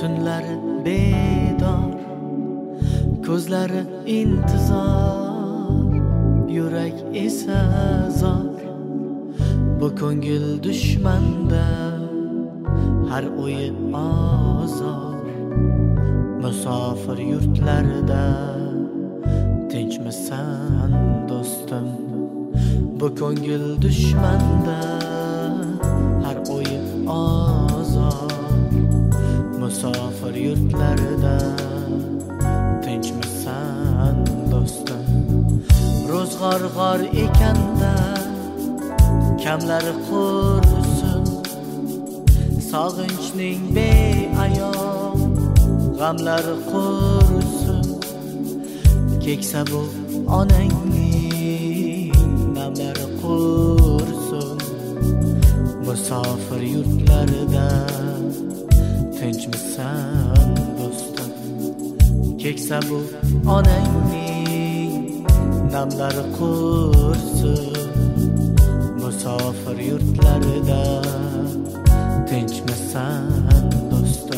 tunlari bedor, ko'zlari intizor, yurak esa zor. Bu ko'ngil dushmanda har o'yi ozor. Musofir yurtlarida tinchmisan do'stim? Bu ko'ngil dushmanda har o'yi ozor. Musofir yurtlarida tinchmisan do'stim? Ro'zg'or g'or ekanda kamlari qursin, sog'inchning beayon g'amlari qursin. Keksa bu onangning namlari qursin. Musofir yurtlarida tinchmisan do'stim? Keksa bu onangning namlari qursin. Musofir yurtlarida tinchmisan do'stim?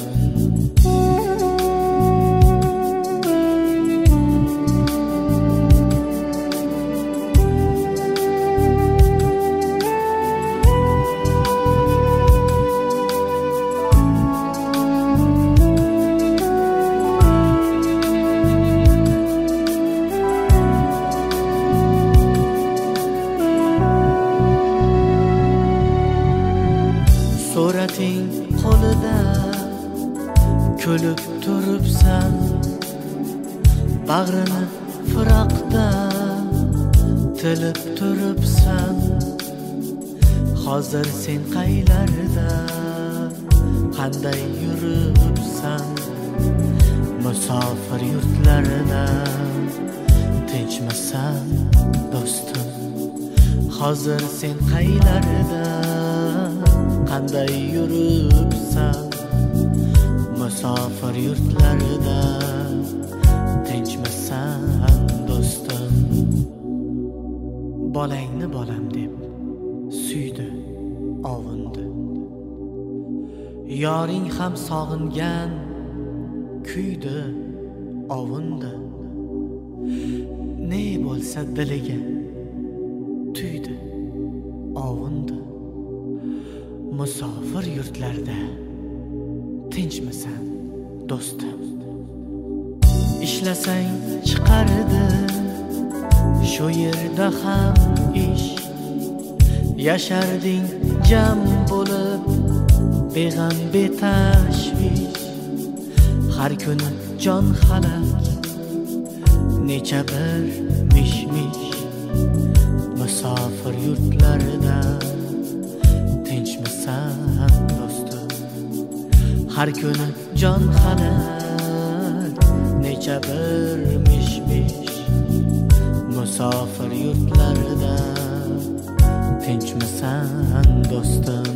Surating qo'lida kulib turibsan, bag'rini firoqda tilib turibsan. Hozir sen qaylarda, qanday yuribsan? Musofir yurtlarida tinchmisan do'stim? Hozir sen qaylarda, qanday yuribsan? Musofir yurtlarida tinchmisan do'stim? Bolangni bolam deb suydi, ovundi. Yoring ham sog'ingan, kuydi, ovundi. Ne bo'lsa diliga tuydi, ovundi. Musofir yurtlarda tinchmisan do'stim? Ishlasang chiqardi shu yerda ham ish. Yasharding jam bo'lib beg'am betashvish. Har kuni jon halak, necha bir mish-mish. Musofir yurtlarida tinchmisan do'stim? Har kuni jon halak, necha bir mish-mish. Musofir yurtlarida tinchmisan do'stim?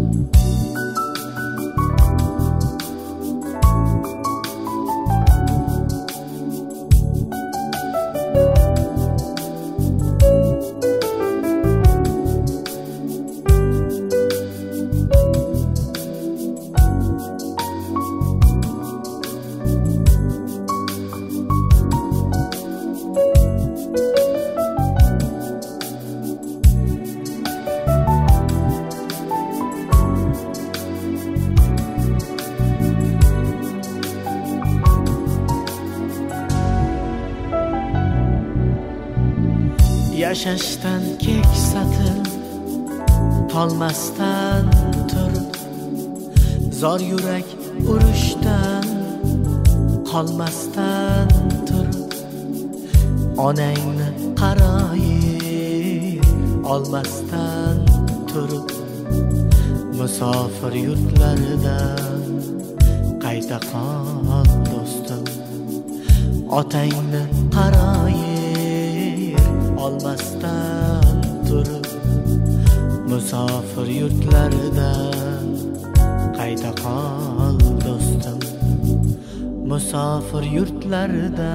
Yashashdan keksatib tolmasdan turib, zor yurak urushdan qolmasdan turib, onangni qaroyib olmasdan turib, musofir yurtlarida qayta qol do'stim. Otangni qaroyib olmasdan turib, musofir yurtlarida qayta qol do'stim. Musofir yurtlarida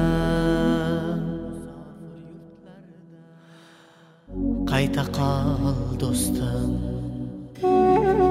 qayta qol do'stim.